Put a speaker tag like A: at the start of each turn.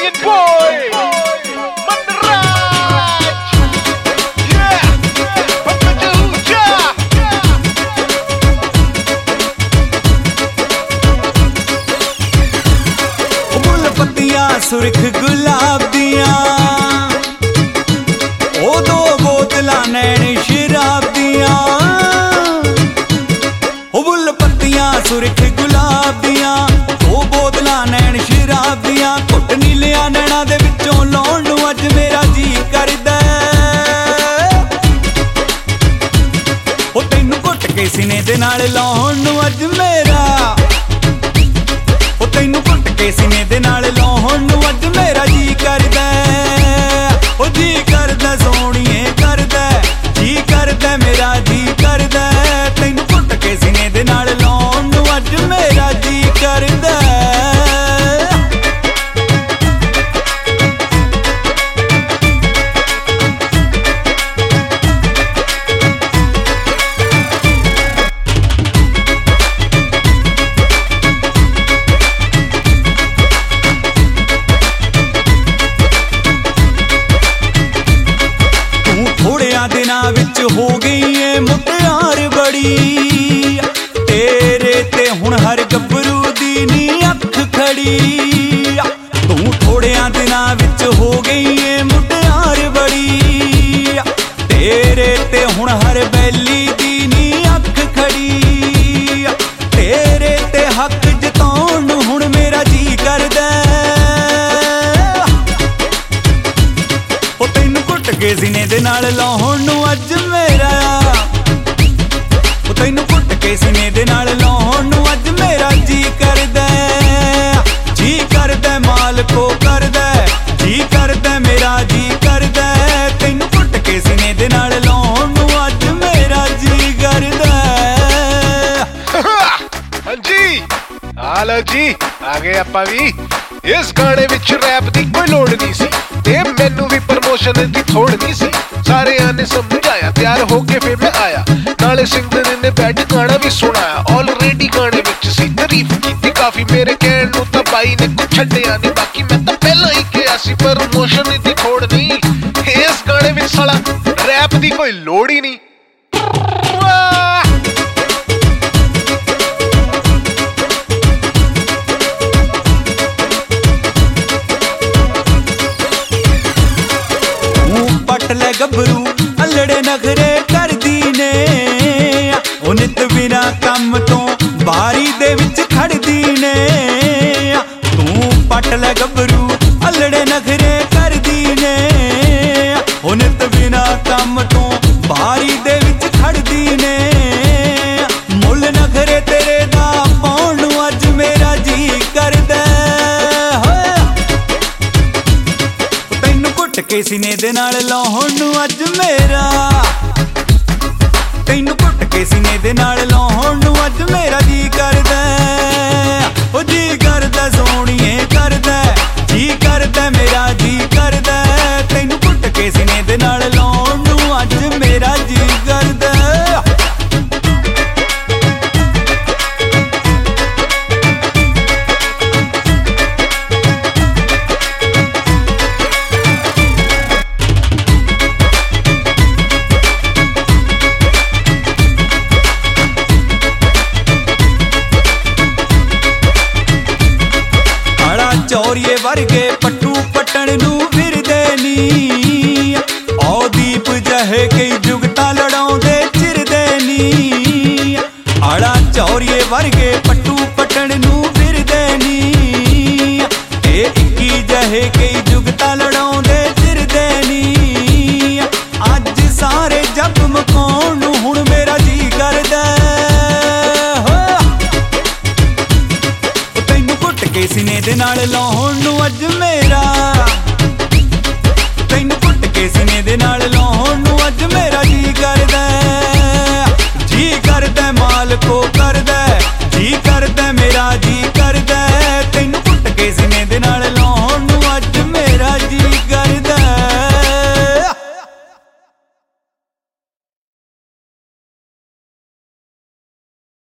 A: Italian boy, Mandaraj. Yeah, Papa Juja.
B: फुल पत्तियां सुर्ख गुलाब दियां, ओ दो बोतलां नैन शराब दियां। फुल पत्तियां सुर्ख गुलाब दियां, दो बोतलां नैन शराब दियां। घुट नीलियां नैना दे विचों लाउण नूं अज मेरा जी करदा। ओ तैनूं घुट के सीने दे नाल लाउण नूं अज मेरा, ओ तैनूं घुट के सीने दे नाल लाउण नूं अज मेरा जी करदा। ओ जी करदा सोहणीए करदा, जी करदा मेरा जी करदा। तैनूं घुट के सीने दे नाल लाउण नूं अज मेरा जी करदा। दिनां विच हो गई है मुटियार बड़ी, तेरे ते हुण हर गभरू दी नी अख खड़ी। तू थोड़ियां दिनां विच हो गई है मुटियार बड़ी, तेरे ते हुण हर बैली दी नी अख खड़ी। तेरे ते हक जताउण नूं हुण मेरा जी करदा। ओ तैनूं घुट के सीने दे नाल लाउण नूं अज मेरा, ओ तैनूं घुट के सीने दे नाल लाउण नूं अज मेरा जी करदा। जी करदा मालको करदा, जी करदा मेरा जी करदा। तैनूं घुट के सीने दे नाल लाउण नूं अज मेरा जी करदा।
A: हाँ जी, हालो जी, आ गए आपां भी। इस गाने विच रैप दी कोई लोड़ नहीं सी, ते मैनू भी प्रमोशन दी थोड़ नहीं सी। सारेयां ने समझाया, तैयार होके फिर मैं आया, नाले सिंगर ने बैठ गाना भी सुनाया। ऑलरेडी गाने विच सी तारीफ कीती काफी, मेरे कहण नूं तां बाई ने कुछ छड्डिया नहीं। बाकी मैं तां पहला ही कहा सी प्रमोशन दी थोड़ नहीं, इस गाने विच साला रैप दी कोई लोड़ ही नहीं।
B: ले गभरू अल्लड़े नखरे करदी ने, ओ नित बिना कम तो बारी दे विच खड़दी ने। तू पट ले गभरू अल्लड़े नखरे करदी ने, ओ नित बिना कम तो बारी दे विच खड़दी ने। मुल नखरे तेरे दा पाउण नूं अज मेरा जी करदा। घुट के सीने दे नाल लाउण नूं अज मेरा, तैनूं घुट के सीने दे नाल लाउण नूं अज मेरा जी करदा। ओ जी करदा सोहणीए करदा, जी करदा मेरा जी करदा। तैनूं घुट के सीने दे नाल लाउण नूं अज मेरा जी करदा। चौरिए वर्गे पट्टू पट्टण नूं फिरदे नी, ओ दीप जहे कई जुगतां लड़ाउंदे चिरदे नी। आड़ा चौरिए वर्गे पट्टू पट्टण नूं फिरदे नी, ए इक्की जहे कई जुगतां लड़ाउंदे चिरदे नी। अज सारे जग मकाउण नूं हुण मेरा जी करदा। सीने दे नाल लाउण नूं अज मेरा,